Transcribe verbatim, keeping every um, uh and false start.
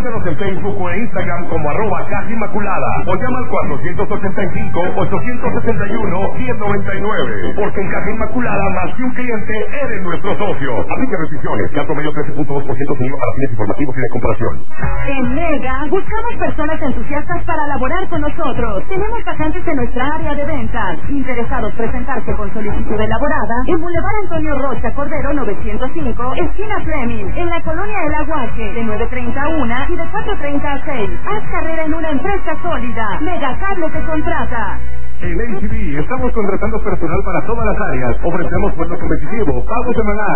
Búscanos en Facebook o en Instagram como arroba Caja Inmaculada o llama al cuatrocientos ochenta y cinco, ochocientos sesenta y uno, diez noventa y nueve. Porque en Caja Inmaculada, más que un cliente, eres nuestro socio. Aplica restricciones, que al promedio trece punto dos por ciento sin I V A para fines informativos y de comparación. En Mega, buscamos personas entusiastas para laborar con nosotros. Tenemos vacantes en nuestra área de ventas. Interesados presentarse con solicitud elaborada en Boulevard Antonio Rocha Cordero novecientos cinco, esquina Fleming, en la colonia El Aguaje, de nueve treinta a una y de cuatro treinta a seis. Haz carrera en una empresa sólida. Megacable te contrata. En A T V estamos contratando personal para todas las áreas. Ofrecemos sueldo competitivo, pago semanal,